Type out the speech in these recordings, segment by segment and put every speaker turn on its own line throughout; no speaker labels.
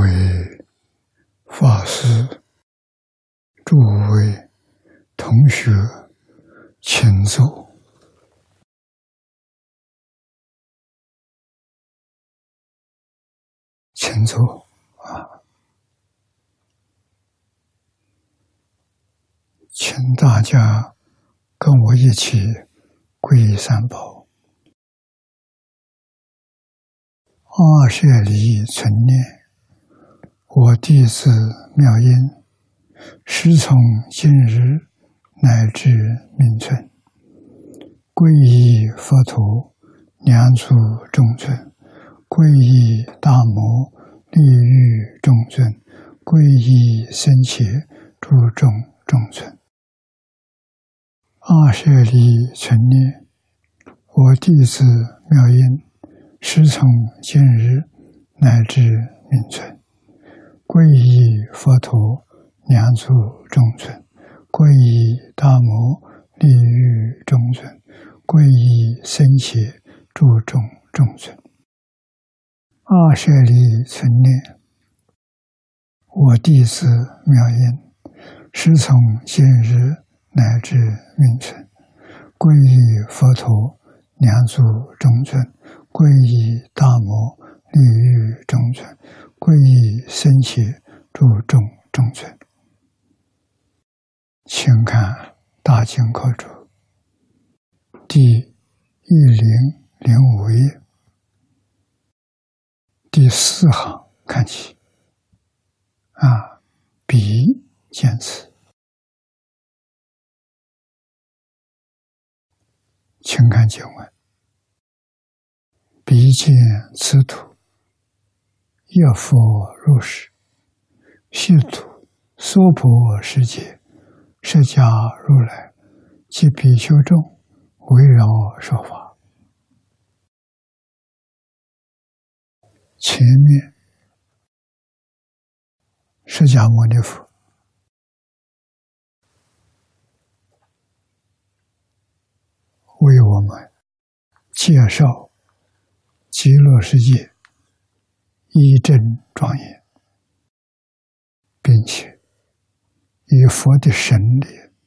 位法师，诸位同学，请坐。请坐请大家跟我一起皈依三宝。阿舍离存念，我弟子妙音，时从今日乃至命存，皈依佛陀，两足中尊，皈依大摩利欲中尊，皈依僧伽诸众中尊。阿舍离存念，我弟子妙音，时从今日乃至命存，皈依佛陀，两足中尊，皈依大摩利欲中尊，皈依僧伽诸众中尊。阿舍离存念，我弟子妙音，时从今日乃至命存，皈依佛陀，两足中尊，皈依大摩利欲中尊，皈依僧伽诸众中尊。请看大经课注第1005页第4行看起，彼见此。请看经文：彼见此土，一佛如是，悉土娑婆世界，释迦如来及比丘众围绕说法。前面释迦牟尼佛为我们介绍极乐世界一真庄严，并且以佛的神力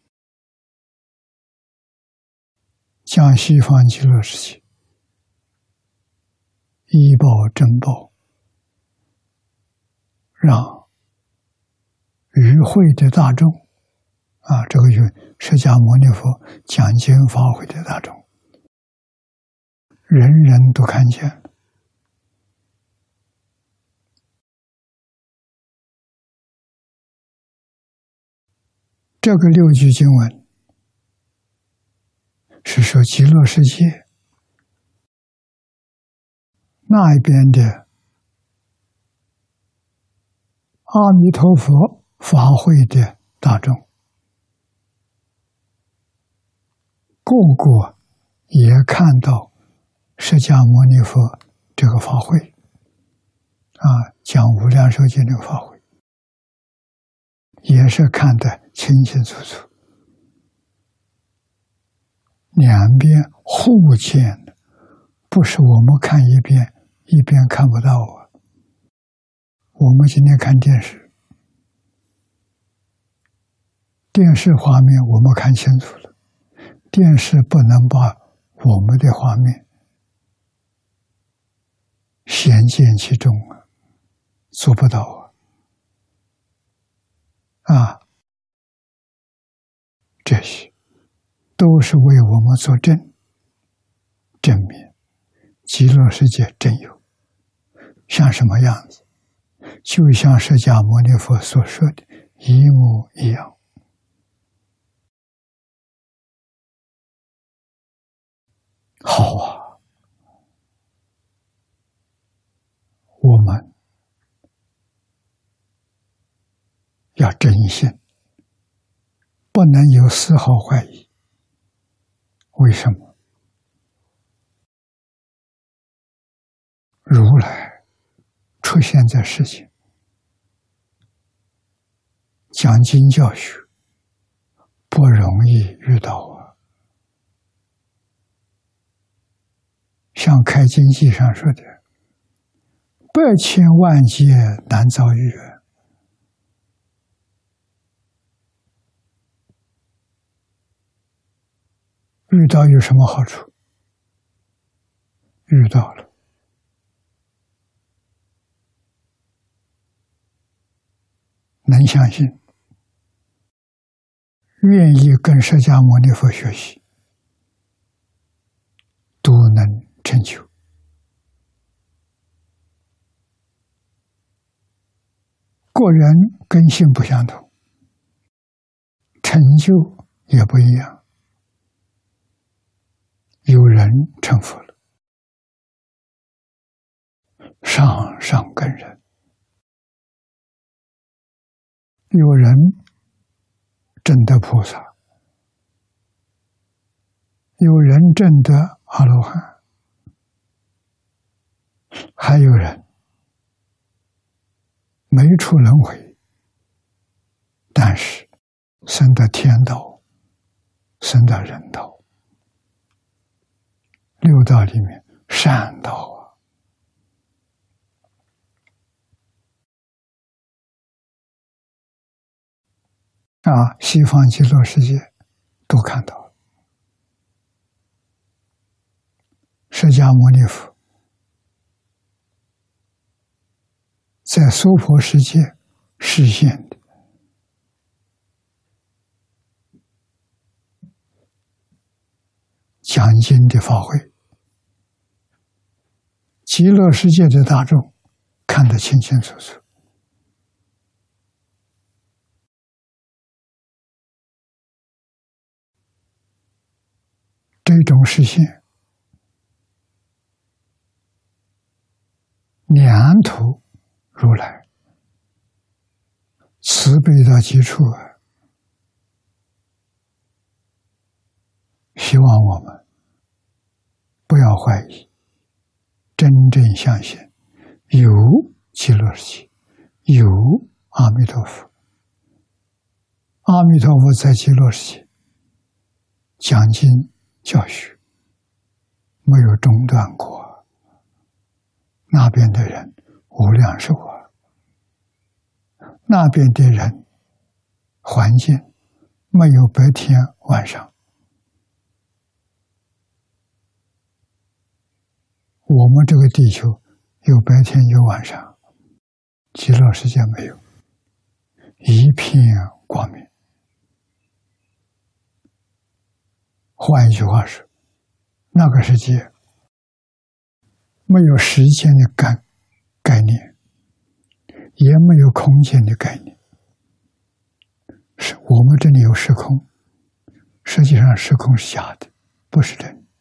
将西方极乐世界一报真报，让与会的大众这个释迦牟尼佛讲经发挥的大众，人人都看见。这个6句经文是说极乐世界那一边的阿弥陀佛法会的大众，个个也看到释迦牟尼佛这个法会讲无量寿经这个法会，也是看得清清楚楚，两边互见的，不是我们看一边一边看不到我们今天看电视，电视画面我们看清楚了，电视不能把我们的画面显见其中做不到这些都是为我们作证明极乐世界真有，像什么样子，就像释迦牟尼佛所说的一模一样。好我们要真信，不能有丝毫怀疑。为什么？如来出现在世间，讲经教学不容易遇到像开经记上说的， 百千万劫难遭遇，遇到有什么好处？遇到了，能相信，愿意跟释迦牟尼佛学习，都能成就。个人根性不相同，成就也不一样。有人成佛了，上上根人；有人证得菩萨，有人证得阿罗汉，还有人没出轮回，但是生得天道，生得人道，六道里面善道西方极乐世界都看到了。释迦牟尼佛在娑婆世界实现的讲经的法会，极乐世界的大众看得清清楚楚。这种实现，两土如来慈悲到极处希望我们不要怀疑，真正相信有极乐世界，有阿弥陀佛。阿弥陀佛在极乐世界讲经教学没有中断过，那边的人无量寿那边的人环境没有白天晚上，我们这个地球有白天有晚上，极乐世界没有，一片光明。换一句话说，那个世界没有时间的概念，也没有空间的概念。是我们这里有时空，实际上时空是假的，不是真的。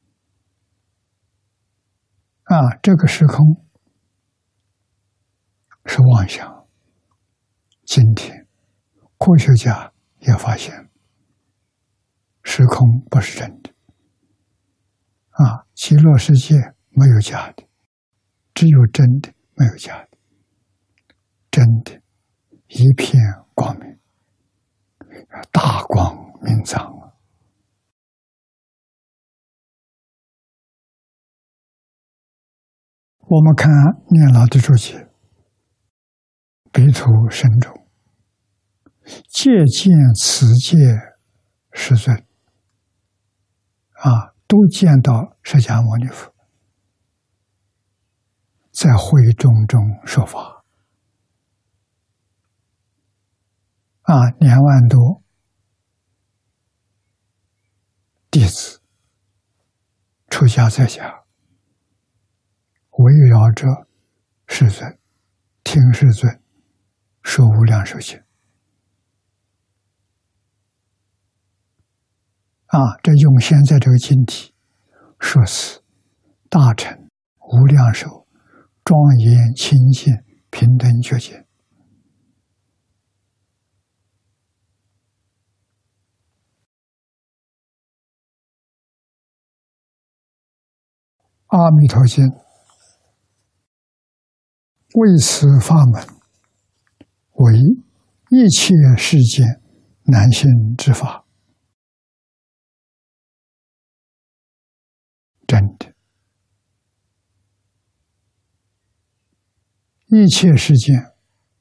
这个时空是妄想。今天科学家也发现，时空不是真的。极乐世界没有假的，只有真的，没有假的。真的，一片光明，大光明藏。我们看念老的注解，彼土深中，借见此界世尊，都见到释迦牟尼佛在会众中说法，2万多弟子出家在家，围绕着世尊，听世尊说无量寿经。这涌现在这个经体，说是大乘无量寿庄严清净平等觉见。阿弥陀经为此法门为一切世间难行之法。真的， 一切世间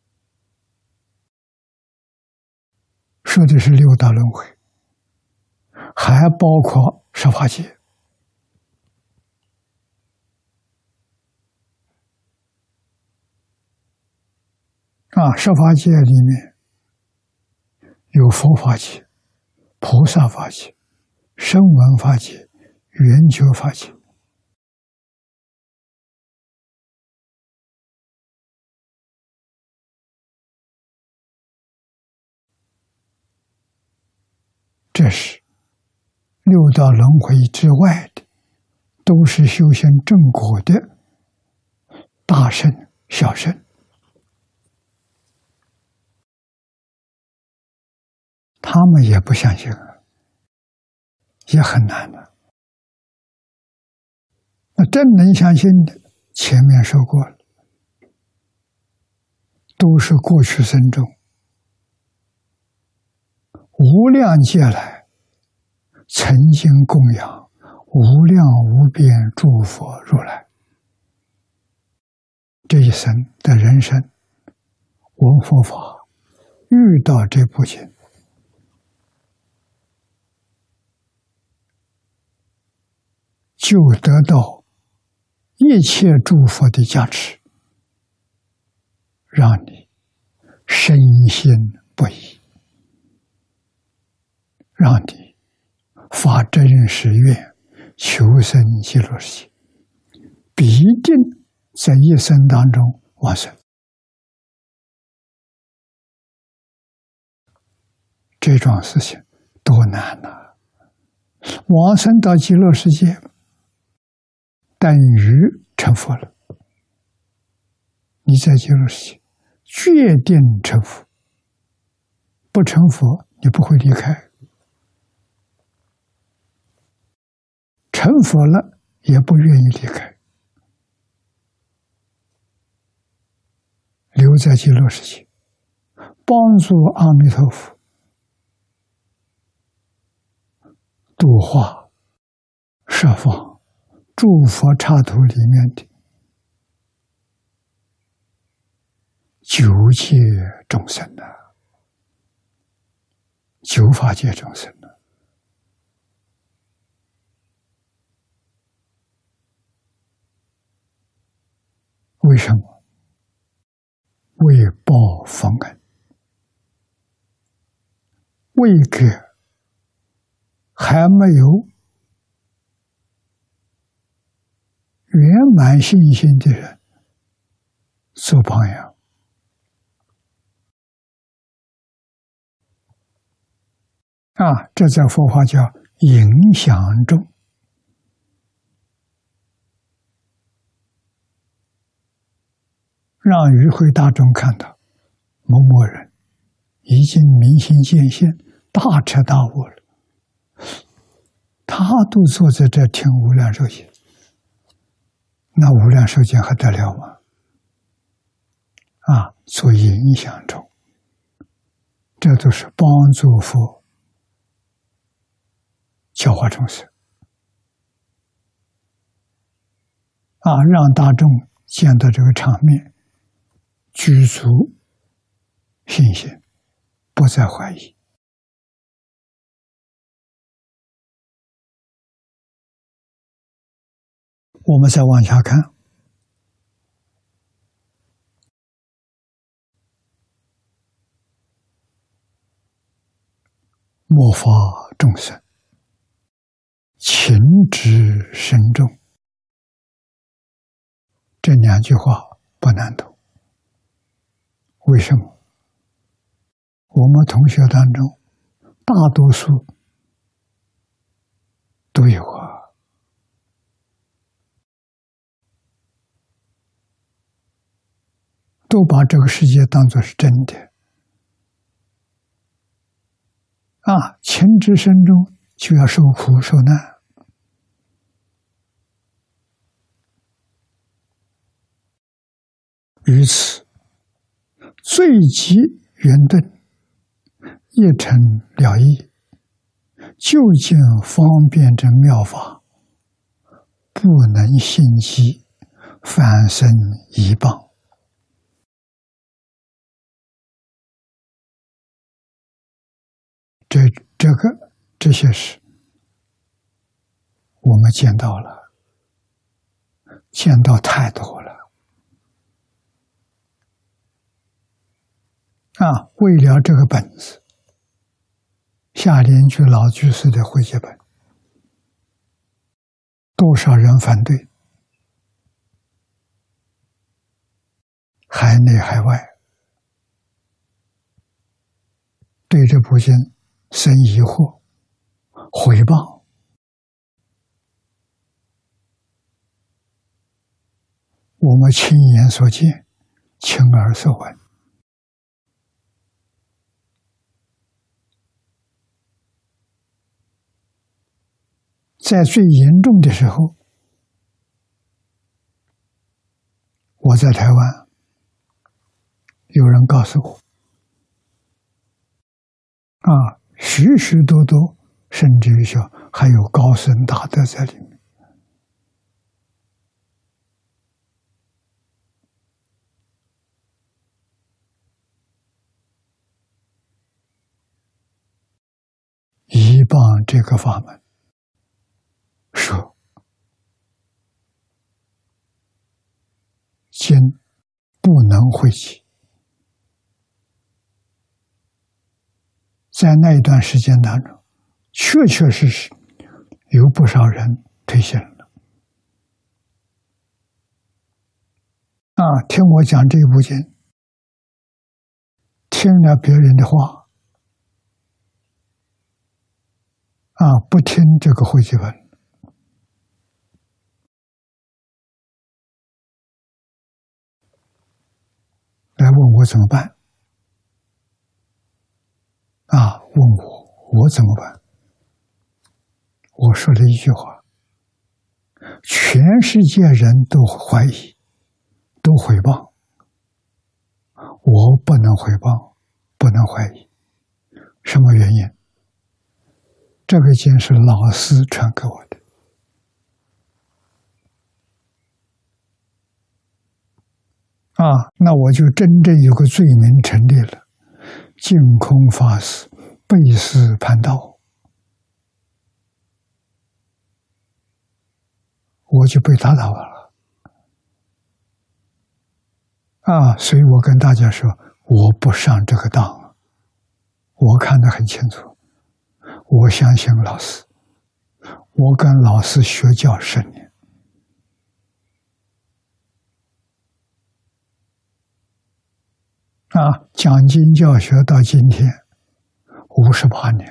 说的是六道轮回，还包括十法界。十法界里面有佛法界、菩萨法界、声闻法界、圆觉法界。这是六道轮回之外的，都是修行正果的大圣、小圣。他们也不相信啊，也很难的。那真能相信的，前面说过了，都是过去生中无量劫来曾经供养无量无边诸佛如来，这一生的人生闻佛法，遇到这部经，就得到一切诸佛的加持，让你深信不疑，让你发真实愿，求生极乐世界，必定在一生当中往生。这桩事情多难啊！往生到极乐世界，等于成佛了。你在极乐世界决定成佛，不成佛你不会离开，成佛了也不愿意离开，留在极乐世界，帮助阿弥陀佛度化十方诸佛刹土里面的九界众生啊，九法界众生啊。为什么？为报佛恩，为给还没有圆满信心的人做榜样。这在佛法叫影响众。让与会大众看到某某人已经明心见性，大彻大悟了，他都坐在这听无量寿经，那无量寿经还得了吗？做影响众，这都是帮助佛教化众生让大众见到这个场面，具足信心，不再怀疑。我们再往下看，末法众生，情执深重。这两句话不难读。为什么？我们同学当中大多数都有都把这个世界当作是真的情执深重，就要受苦受难。于此最极圆顿，一尘了义，究竟方便之妙法，不能信机，反生疑谤。 这这些事，我们见到了，见到太多了啊！为了这个本子，夏莲居老居士的汇集本，多少人反对，海内海外，对这部经生疑惑、毁谤。我们亲眼所见，亲耳所闻，在最严重的时候，我在台湾，有人告诉我，许许多多，甚至于说还有高僧大德在里面。依傍这个法门，说经不能汇集，在那一段时间当中，确确实实有不少人退信了。听我讲这部经，听了别人的话，不听这个汇集本，来问我怎么办？问我怎么办？我说了一句话：全世界人都怀疑，都毁谤，我不能毁谤，不能怀疑。什么原因？这个经是老师传给我的。那我就真正有个罪名成立了，净空法师背师叛道，我就被打倒了。所以我跟大家说，我不上这个当，我看得很清楚，我相信老师，我跟老师学教10年。讲经教学到今天58年，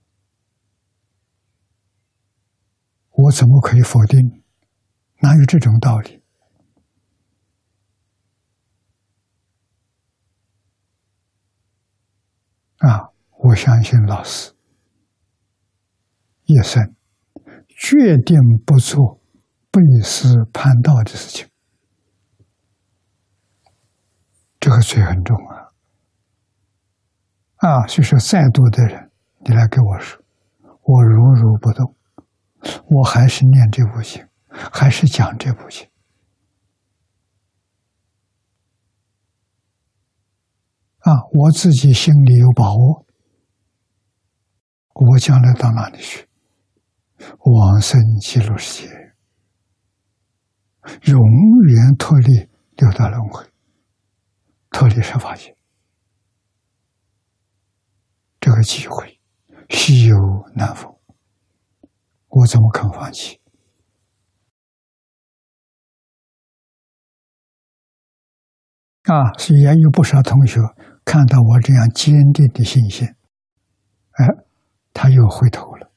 我怎么可以否定？哪有这种道理？我相信老师一生决定不做背师叛道的事情，这个罪很重所以说再多的人你来跟我说，我如不动，我还是念这部经，还是讲这部经。我自己心里有把握，我将来到哪里去？往生极乐世界，永远脱离六道轮回，脱离十法界。这个机会稀有难逢，我怎么肯放弃？所以也有不少同学看到我这样坚定的信心，他又回头了。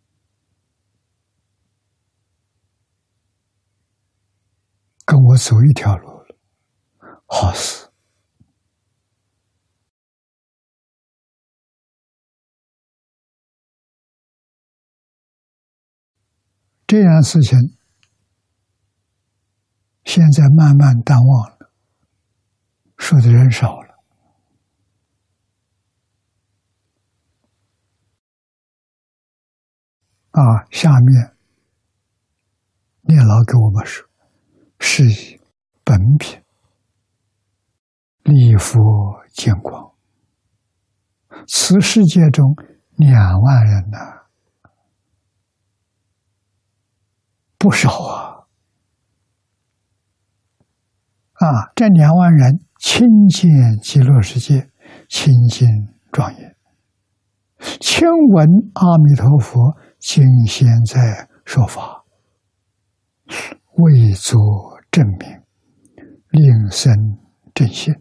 跟我走一条路了，好事。这样的事情现在慢慢淡忘了，说的人少了。下面念老给我们说，是以本品立佛见光，此世界中 2万人呢，不少啊！这2万人亲见极乐世界，清净庄严，听闻阿弥陀佛今现在说法，为作证明，令生正信。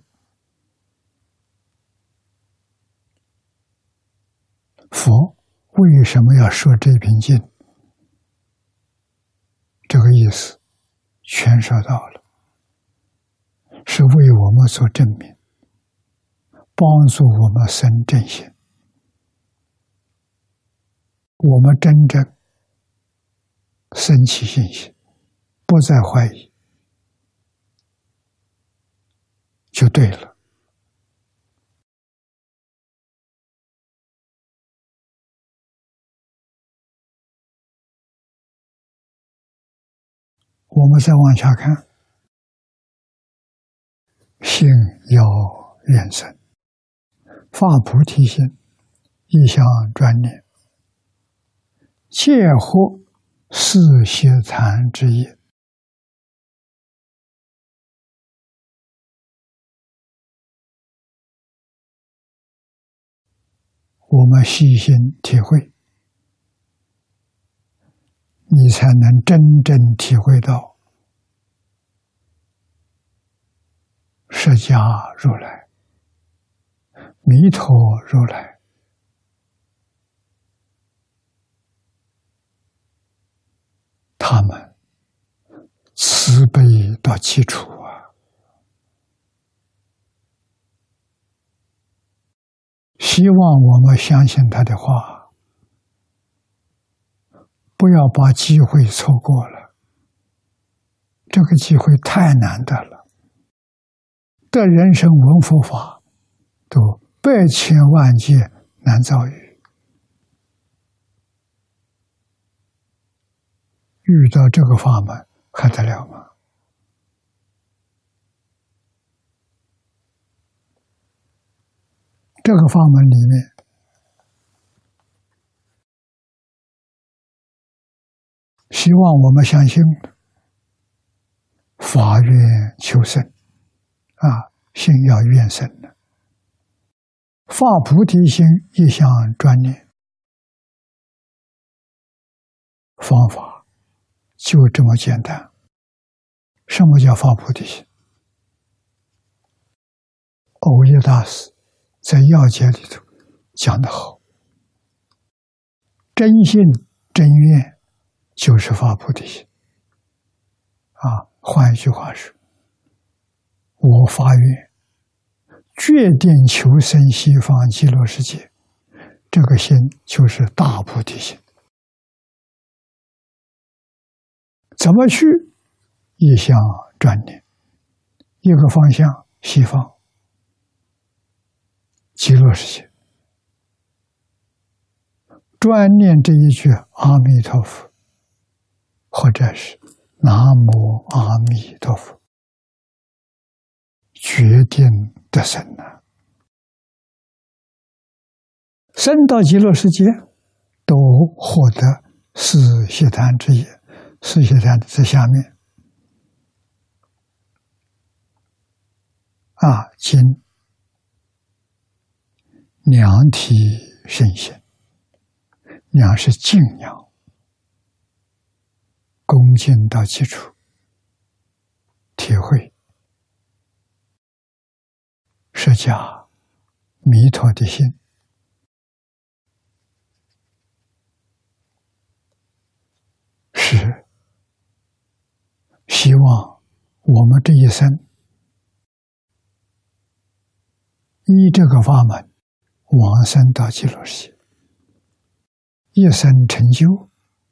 佛为什么要说这篇经？这个意思全说到了，是为我们做证明，帮助我们生正信。我们真正升起信心，不再怀疑，就对了。我们再往下看，信要愿生，发菩提心，一向专念，皆获四悉檀之业。我们细心体会，你才能真正体会到释迦如来、弥陀如来他们慈悲到基础啊！希望我们相信他的话，不要把机会错过了。这个机会太难得了，得人生闻佛法，都百千万劫难遭遇。遇到这个法门还得了吗？这个法门里面，希望我们相信法愿求生心要愿生的，发菩提心，一向专念，方法就这么简单。什么叫发菩提心？藕益大师在要解里头讲得好，真信真愿就是发菩提心换一句话说，我发愿决定求生西方极乐世界，这个心就是大菩提心。怎么去？一向专念，一个方向西方极乐世界，专念这一句阿弥陀佛，或者是南无阿弥陀佛，决定得生了。生到极乐世界，都获得四悉檀之业。四悉檀在下面今量体圣贤，量是敬仰，恭敬到基础，体会释迦弥陀的心，是希望我们这一生依这个法门往生到极乐世界，一生成就，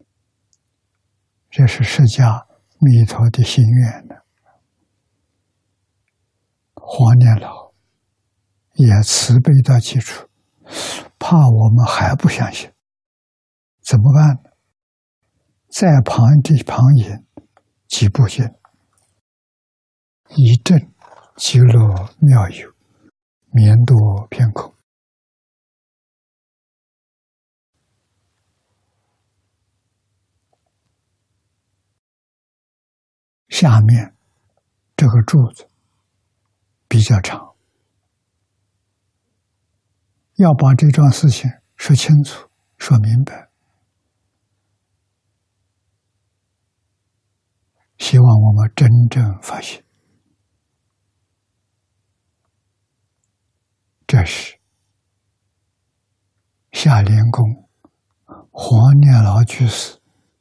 这是释迦弥陀的心愿呢。黄念老也慈悲到基础，怕我们还不相信，怎么办呢？在旁引几部经，以正极乐妙有，绵多偏空。 下面这个柱子比较长，要把这桩事情说清楚、说明白。希望我们真正发现，这是下莲宫黄念老居士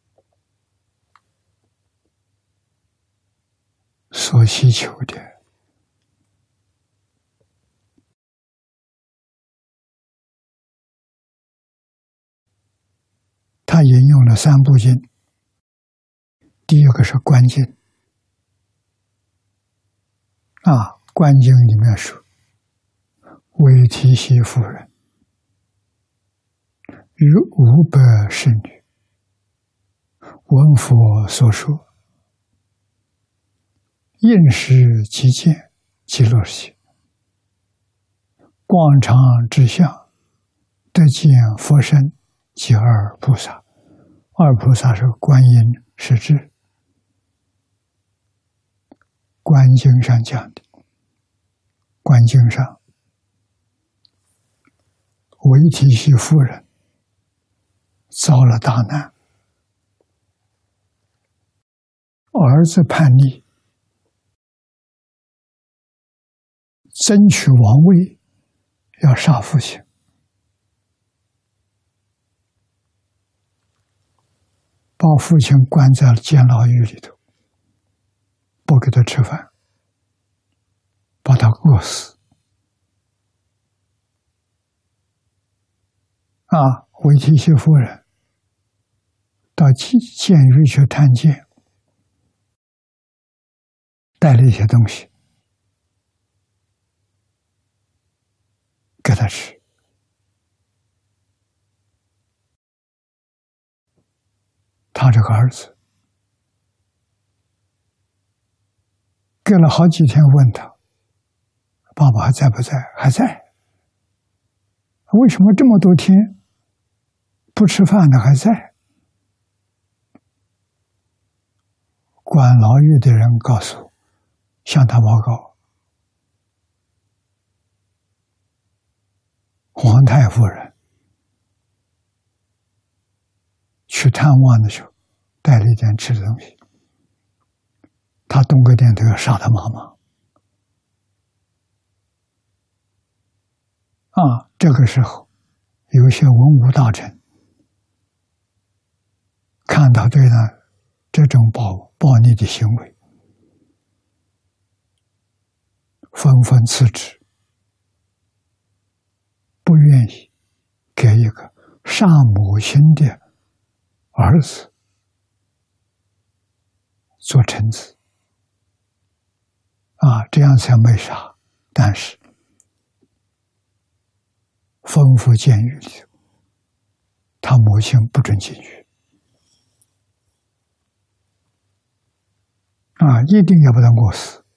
所希求的。他引用了三部经，第一个是观经观经里面说，为提携夫人与500侍女闻佛所说，应时即见极乐世界，广长之相，得见佛身及二菩萨。二菩萨是观音是智，观经上讲的。观经上，为提携夫人遭了大难，儿子叛逆，争取王位，要杀父亲，把父亲关在了监牢狱里头，不给他吃饭，把他饿死。为提携夫人到监狱去探监，带了一些东西给他吃。他这个儿子隔了好几天问他，爸爸还在不在？还在。为什么这么多天不吃饭呢？还在。管牢狱的人告诉，向他报告，皇太夫人去探望的时候带了一点吃的东西，他动个念头要杀他妈妈。这个时候有些文武大臣看到这种暴逆的行为，纷纷辞职，不愿意给一个杀母亲的儿子做臣子这样才没杀。但是吩咐监狱里，他母亲不准进去一定要把他饿死。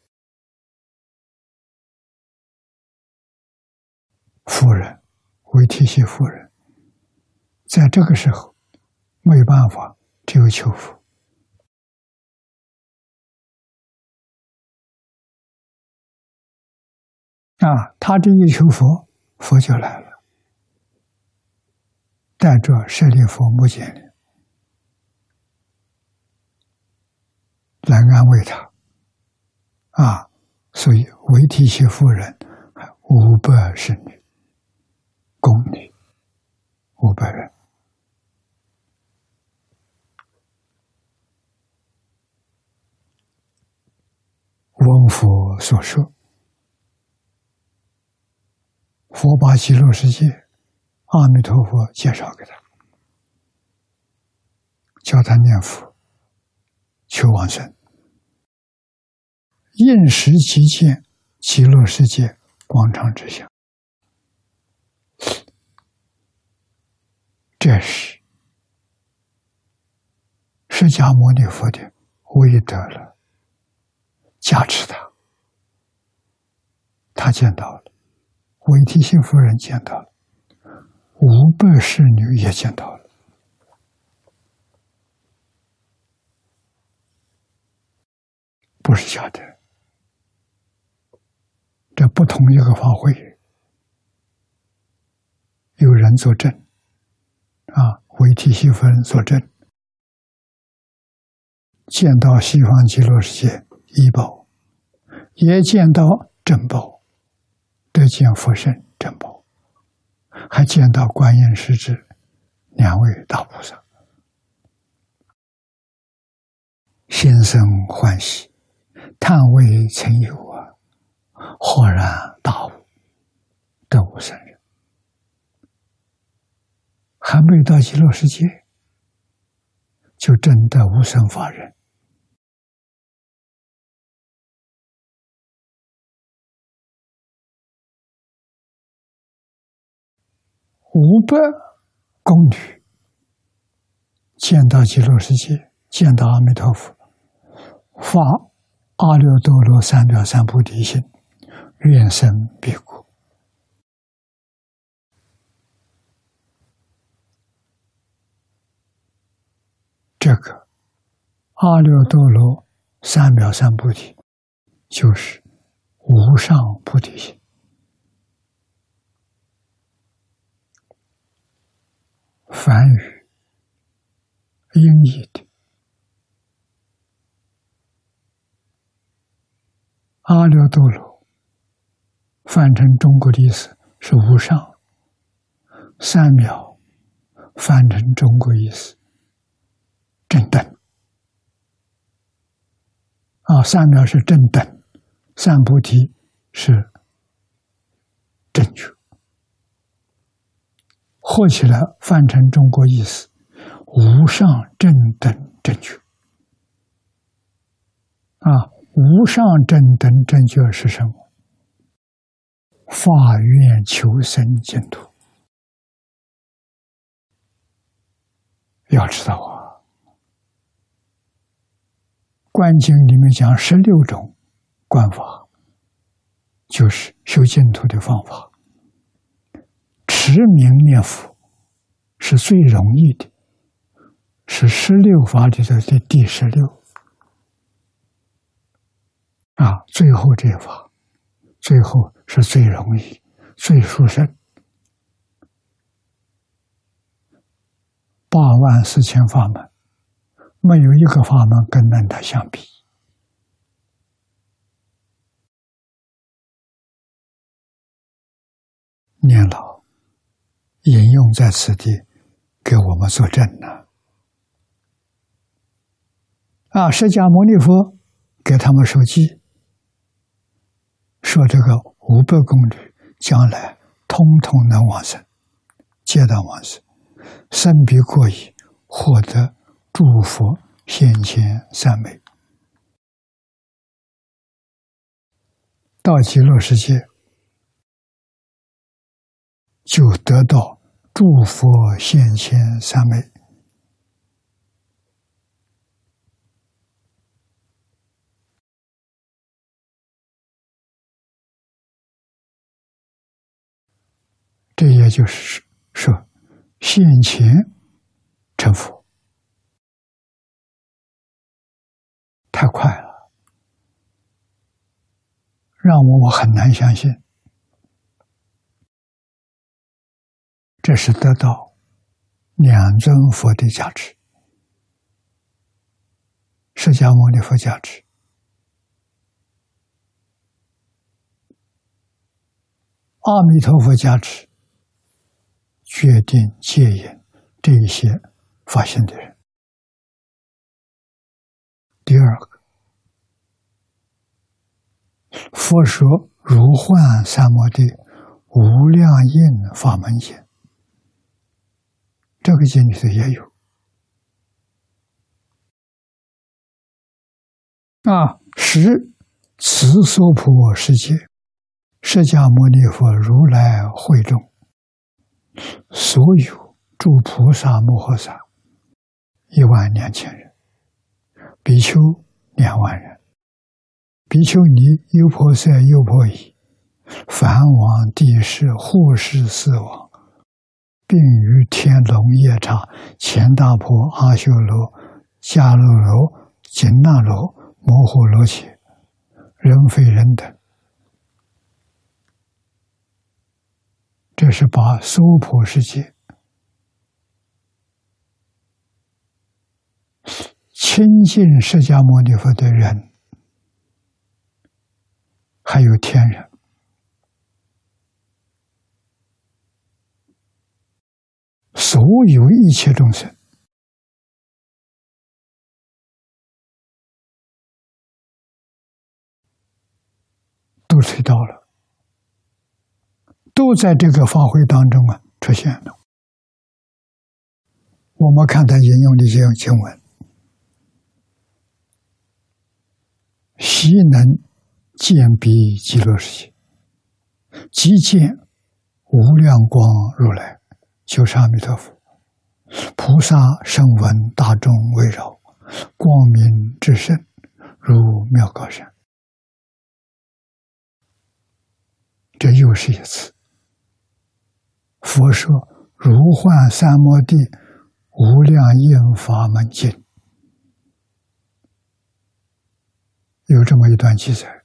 夫人为提携夫人，在这个时候没有办法，只有求佛。他这一求佛，佛就来了，带着舍利弗、目犍连来安慰他所以为提携夫人500侍女，宫女500人。闻佛所说，佛把极乐世界阿弥陀佛介绍给他，叫他念佛求往生，应时即见极乐世界广长之相。这是释迦牟尼佛的威德了，加持他见到了，为提携夫人见到了，500侍女也见到了。 不是假的。这不同一个法会，有人作证，维提西夫人作证，见到西方极乐世界一报，也见到正报，得见佛圣正报，还见到观音师智两位大菩萨，心生欢喜，叹未曾有啊！豁然大悟，得无生人。还没到极乐世界，就证得无生法忍。500宫女见到极乐世界，见到阿弥陀佛，发阿耨多罗三藐三菩提心，愿生彼国。这个阿耨多罗三藐三菩提就是无上菩提心。梵语音译的阿耨多罗翻成中国的意思是无上，三藐翻成中国意思正等。三藐是正等，三菩提是正觉，合起来翻成中国意思无上正等正觉。无上正等正觉是什么？发愿求生净土。要知道观经里面讲16种观法，就是修净土的方法。持名念佛是最容易的，是16法里头的第16。最后这一法，最后是最容易、最殊胜。84000法门，没有一个法门跟它相比。念老引用在此地，给我们作证了。释迦牟尼佛给他们授记，说这个500宫女将来通通能往生，皆当往生，生彼国矣，获得诸佛现前三昧。到极乐世界就得到诸佛现前三昧。这也就是说，现前成佛太快了，让我很难相信。这是得到2尊佛的加持，释迦牟尼佛加持，阿弥陀佛加持，决定戒引这一些发心的人。第二个，佛说如幻三摩地无量印法门经，这个经里头也有。使此娑婆世界，释迦牟尼佛如来会众，所有诸菩萨摩诃萨12000人，比丘2万人，比丘尼、优婆塞、优婆夷、梵王、帝释、护世四王，并于天龙夜叉、乾大婆、阿修罗、迦楼罗、紧那罗、摩诃罗伽， 人非人等。这是把娑婆世界亲近释迦牟尼佛的人，还有天人，所有一切众生，都推到了，都在这个法会当中出现了。我们看他引用的这些经文，悉能见彼极乐世界，即见无量光如来，就是阿弥陀佛，菩萨声闻大众围绕，光明至圣，如妙高山。这又是一次佛说如幻三摩地无量应法门经，有这么一段记载。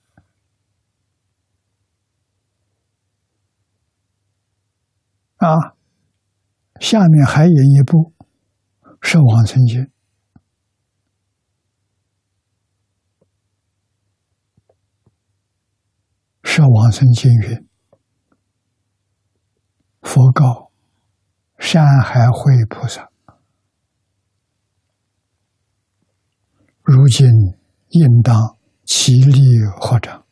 下面还引一部是往生经。是往生经云：佛告山海会菩萨，如今应当其力合掌，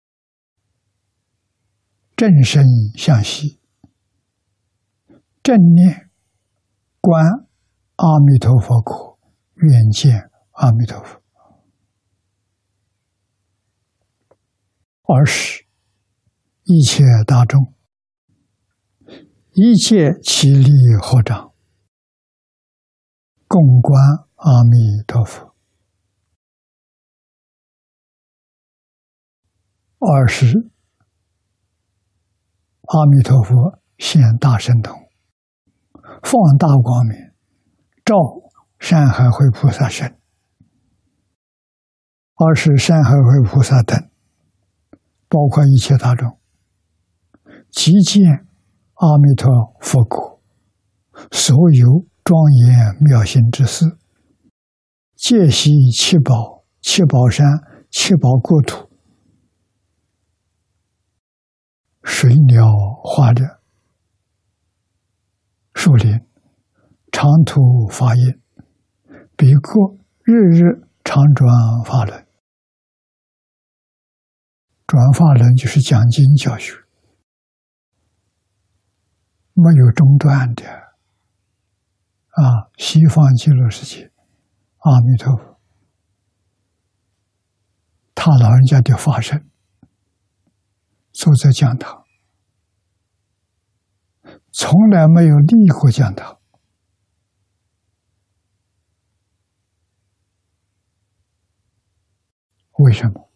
正身向西，正念观阿弥陀佛苦，愿见阿弥陀佛。二是一切大众，一切其力合掌，共观阿弥陀佛。二是阿弥陀佛现大神通，放大光明，照山海会菩萨身。二是山海会菩萨等，包括一切大众，即见阿弥陀佛果，所有庄严妙行之事，皆悉七宝、七宝山、七宝国土，水鸟花者，树林，长途法印，比丘日日常转法轮。转法轮就是讲经教学，没有中断的。西方极乐世界，阿弥陀佛，他老人家的法身坐在讲堂，从来没有离过讲堂。为什么？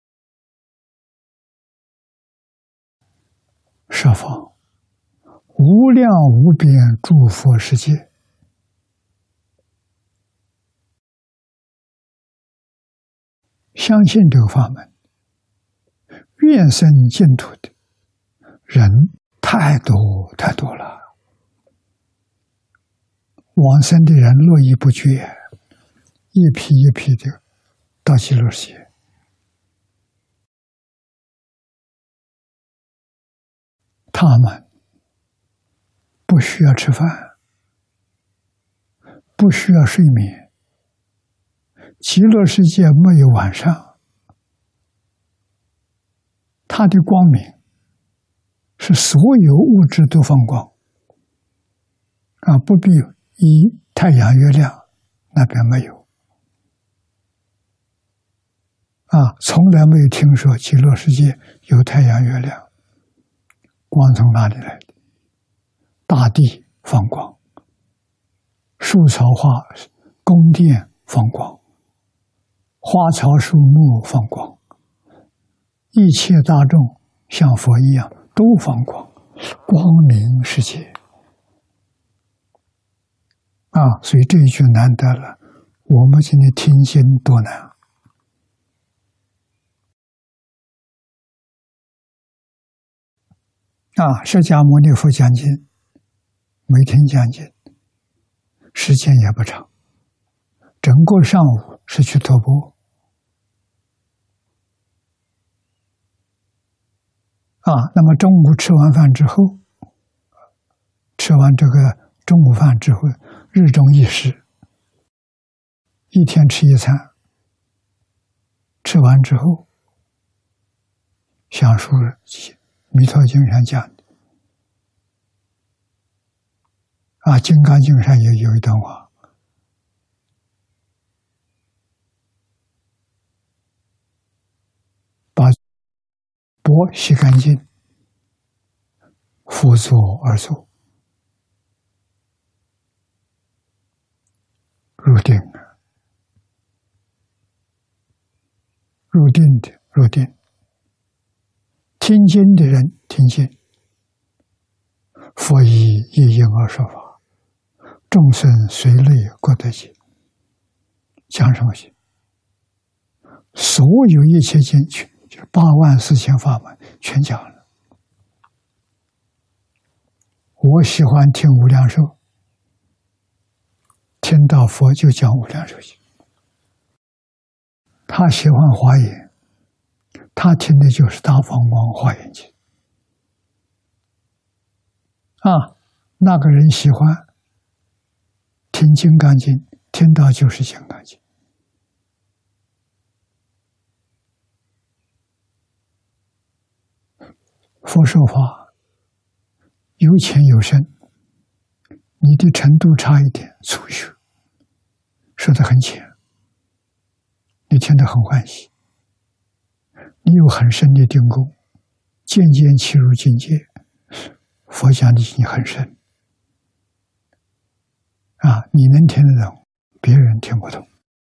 设方无量无边诸佛世界，相信这个法门，愿生净土的人太多太多了，往生的人络绎不绝，一批一批的到极乐世界。他们不需要吃饭，不需要睡眠，极乐世界没有晚上，它的光明是所有物质都放光，不必以太阳月亮，那边没有，从来没有听说极乐世界有太阳月亮。光从哪里来的？大地放光，树草花宫殿放光，花草树木放光，一切大众像佛一样都放光，光明世界。所以这一句难得了，我们今天听经多难。 释迦牟尼佛讲经，每天讲经，时间也不长，整个上午是去托钵。那么中午吃完饭之后，吃完这个中午饭之后，日中一食，一天吃一餐，吃完之后，详述弥陀经上讲的，金刚经上也有一段话，把钵洗干净，趺坐而坐，入定，入定的入定，听经的人听经，佛以一因而说法，众生随类各得解。讲什么经？所有一切经就84000法门全讲了。我喜欢听无量寿，听到佛就讲无量寿经。他喜欢华严，他听的就是大放光华严经。那个人喜欢听金刚经，听到就是金刚经。佛说法有浅有深，你的程度差一点，初学说得很浅，你听得很欢喜；你有很深的定功，渐渐契入境界，佛讲的已经很深你能听得懂，别人听不懂，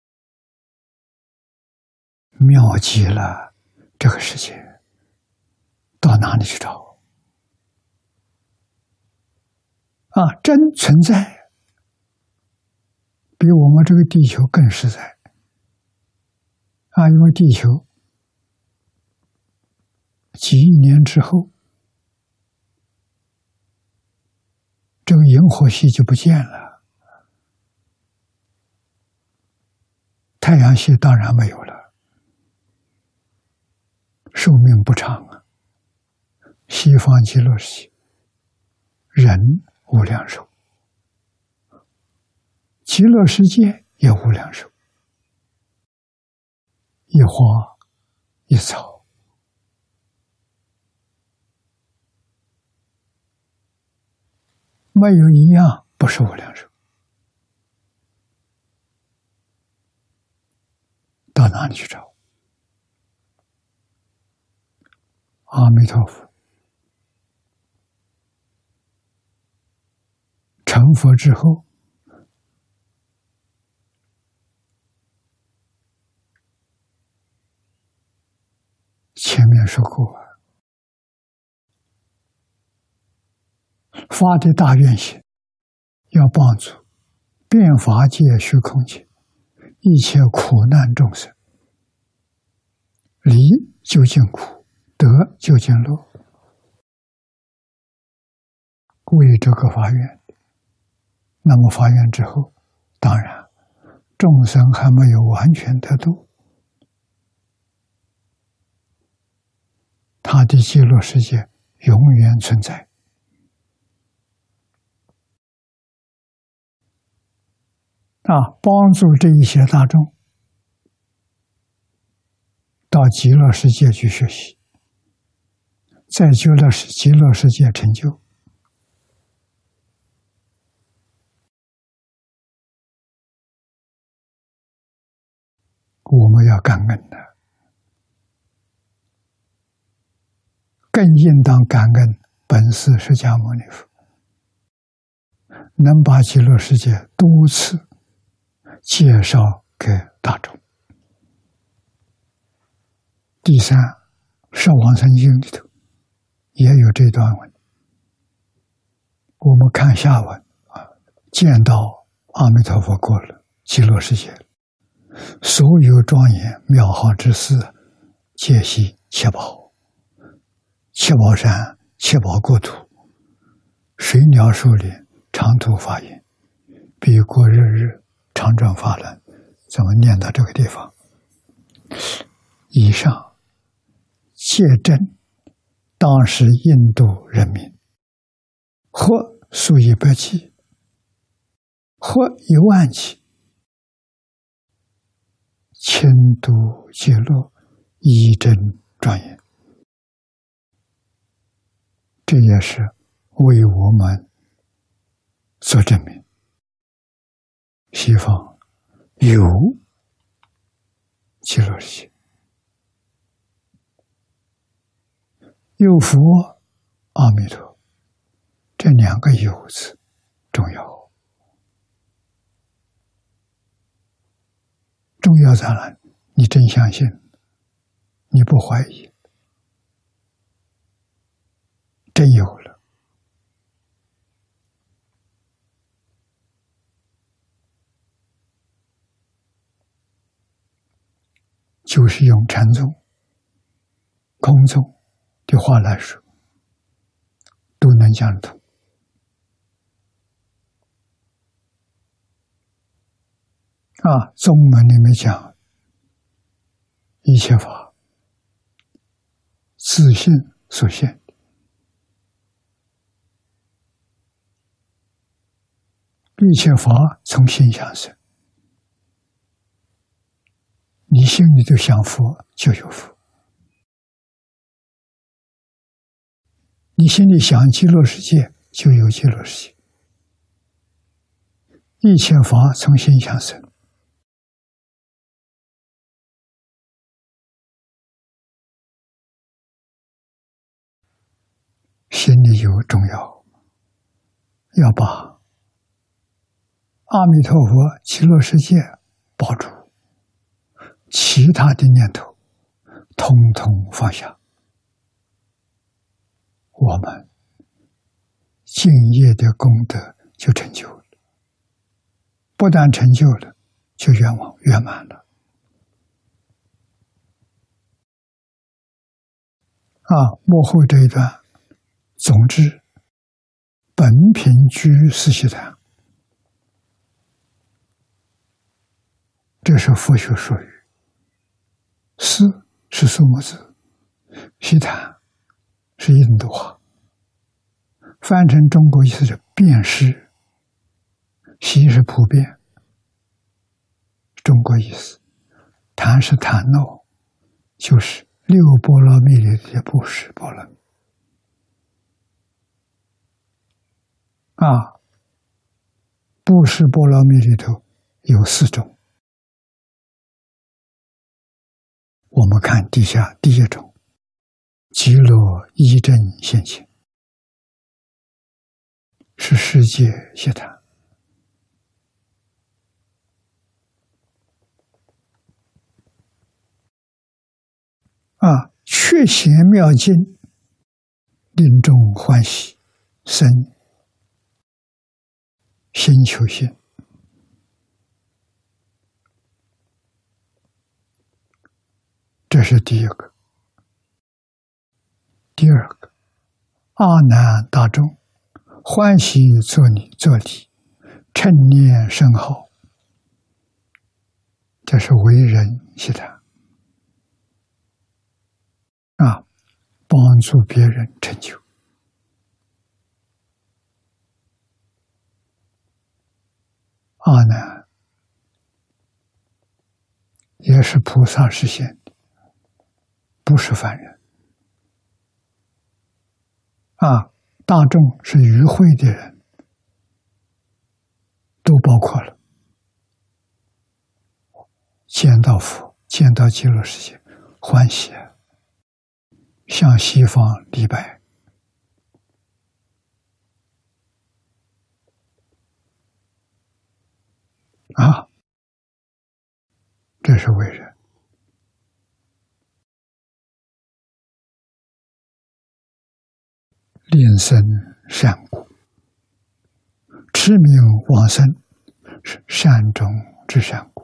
妙极了。这个世界到哪里去找？真存在，比我们这个地球更实在因为地球几亿年之后，这个银河系就不见了，太阳系当然没有了，寿命不长西方极乐世界人无量寿，极乐世界也无量寿，一花一草，没有一样不是无量寿。到哪里去找？阿弥陀佛成佛之后，前面说过发的大愿心，要帮助遍法界虚空界一切苦难众生离究竟苦，得究竟乐，为这个发愿。那么发愿之后，当然众生还没有完全得度，他的极乐世界永远存在。帮助这一些大众到极乐世界去学习，在极乐世界成就。我们要感恩的，更应当感恩本师释迦牟尼佛，能把极乐世界多次介绍给大众。第三，《往生经》里头也有这段文，我们看下文见到阿弥陀佛过了极乐世界，所有庄严妙好之事，皆系七宝，七宝山七宝国土，水鸟兽灵，长途发言，彼国日日，常转法轮。怎么念到这个地方？以上皆证当时印度人民，或数以百计，或1万计，亲睹揭露，一真庄严。这也是为我们所证明，西方有极乐世界，有佛阿弥陀，这2个有字重要。重要在哪？你真相信，你不怀疑，真有了。就是用禅宗、空宗的话来说，都能讲得通。宗门里面讲，一切法自性所现，一切法从心想生。你心里头想佛，就有佛；你心里想极乐世界，就有极乐世界。一切法从心想生，心里有重要，要把阿弥陀佛、极乐世界保住，其他的念头统统放下，我们敬业的功德就成就了。不但成就了，就圆满了。幕后这一段，总之，本品居四悉檀，这是佛学术语。四是苏摩字，悉檀是印度话，翻成中国意思是遍施，悉是普遍，中国意思。檀是檀诺，就是6波罗蜜里的布施波罗蜜。布施波罗蜜里头有4种，我们看底下第1种，极乐依正现前，是世界悉檀。确显妙境，令众欢喜，生心求心。这是第1个。第2个，阿难大众欢喜作礼，称念声号，这是为人悉檀。帮助别人成就。阿难也是菩萨实现的，不是凡人。大众是与会的人，都包括了。见到佛，见到极乐世界，欢喜，向西方礼拜。这是为人。令生善果，持名往生，是善中之善果。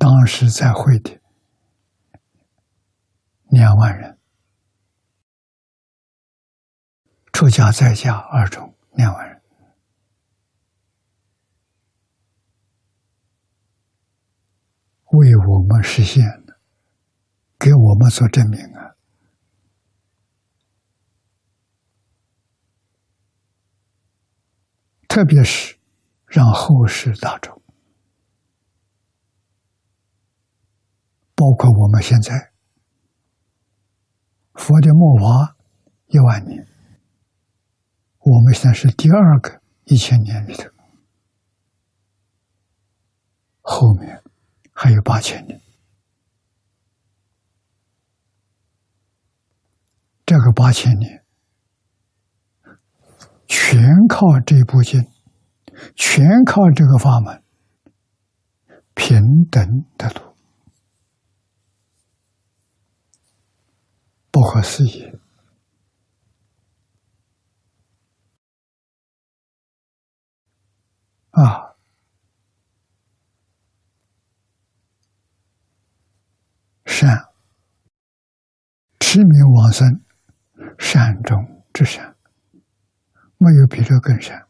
当时在会的2万人，出家在家二众2万人。为我们实现的，给我们做证明啊！特别是让后世大众，包括我们现在，佛的末法1万年，我们现在是第2个1000年里头，后面还有8000年。这个8000年，全靠这部经，全靠这个法门，平等的路，不可思议啊！善，持名往生，善中之善，没有比这更善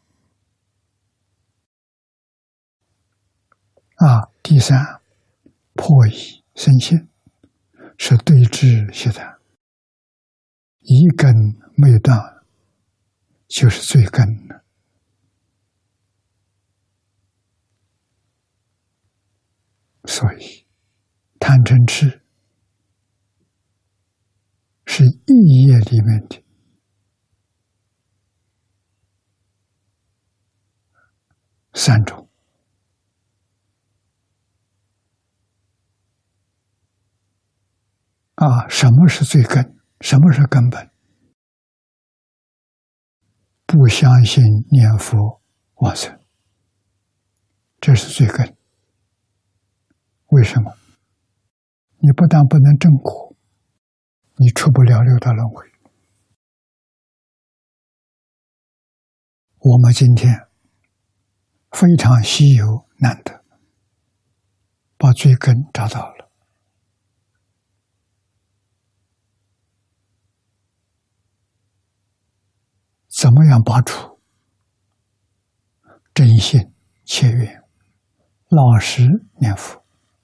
啊！第3，破疑生信，是对治习谈，一根没有断，就是最根的。所以贪嗔痴是意业里面的3种啊。什么是最根？什么是根本？不相信念佛往生，这是最根。为什么？你不但不能证果，你出不了6道轮回。我们今天非常稀有难得，把最根找到了。怎么样拔除？真心切愿，老实念佛。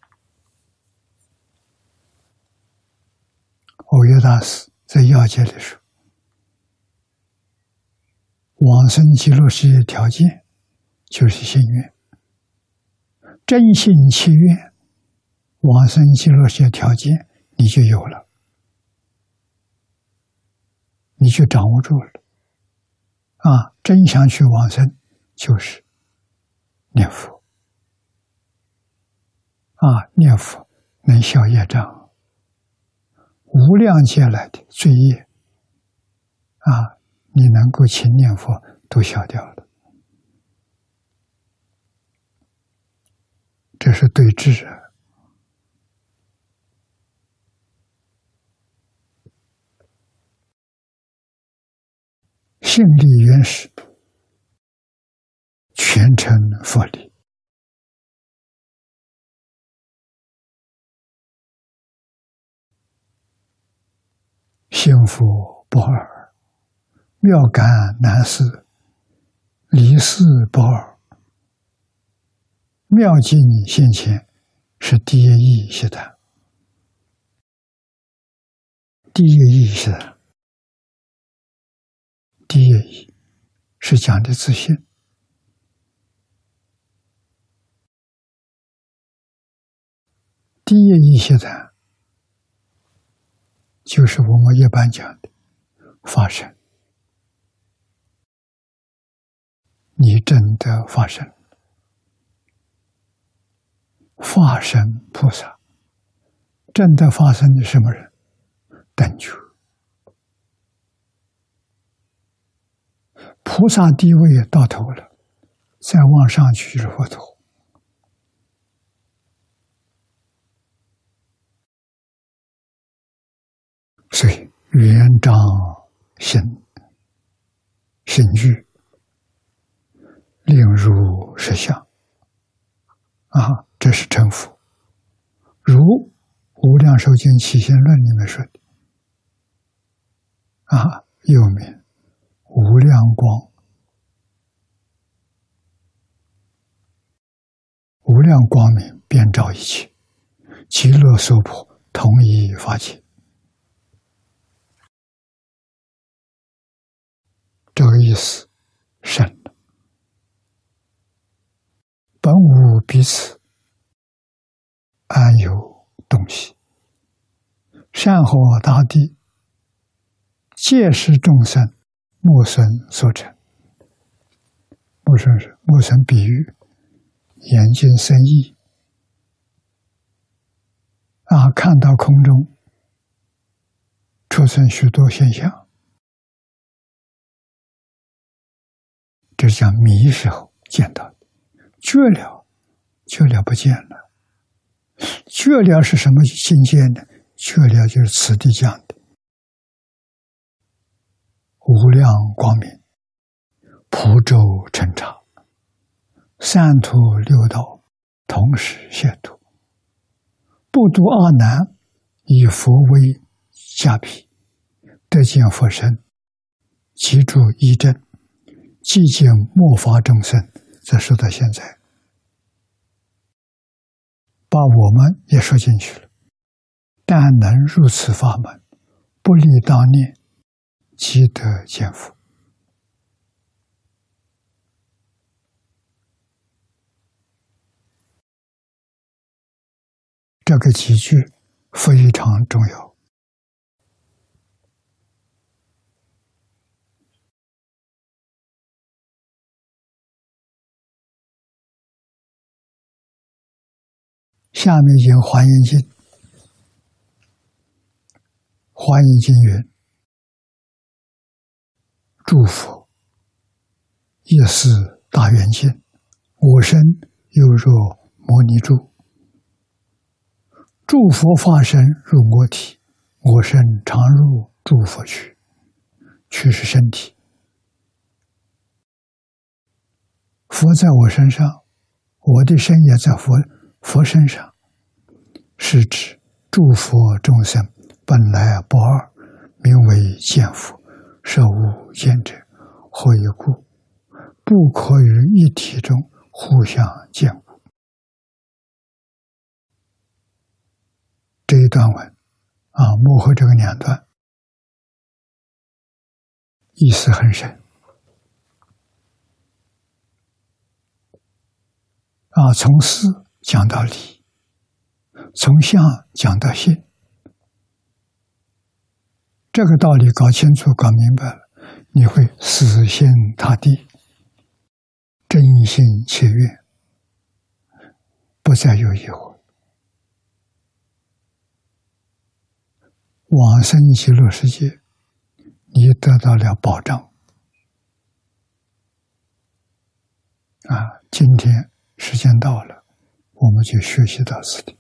藕益大师在要解里说，往生极乐世界条件就是心愿，真心切愿，往生极乐世界条件你就有了，你就掌握住了啊！真想去往生，就是念佛啊！念佛能消业障。无量劫来的罪业啊，你能够勤念佛都消掉了，这是对治啊。性力原始，全成佛力。幸福不二，妙感难思，离事不二。妙境现前，是第一义习谈。第一个义习谈，第一个义是讲的自信。第一个义习谈就是我们一般讲的发生，你真的发生，化身菩萨，真的发生的什么人？等觉，菩萨地位到头了，再往上去是佛陀。所以圆彰心具，令入实相啊，这是成佛。 如《无量寿经起信论》里面说的又名无量光，无量光明遍照一切，极乐娑婆同一法界。这个意思深了。本无彼此，安有东西？山河大地，皆是众生木孙所成。木孙比喻眼睛生意看到空中出现许多现象，这是讲迷时候见到的。觉了不见了。觉了是什么境界呢？觉了就是此地讲的无量光明，普周彻察，三途六道同时协度，不度阿难，以佛为迦毗，得见佛身，其住一真，寂静末法众生。这说到现在，把我们也说进去了。但能入此法门，不立当念，即得见佛。这个几句非常重要。下面引《华严经》，《华严经》云：诸佛亦是大圆镜，我身又若摩尼珠。诸佛化身入我体，我身常入诸佛去。去是身体，佛在我身上，我的身也在佛身上，是指诸佛众生本来不二，名为见佛，实无见者，何以故？不可于一体中互相见故。这一段文幕后这个两段意思很深从思讲到理，从相讲到性，这个道理搞清楚搞明白了，你会死心塌地，真心切愿，不再有疑惑，往生极乐世界你得到了保障今天时间到了，我们就学习到此地。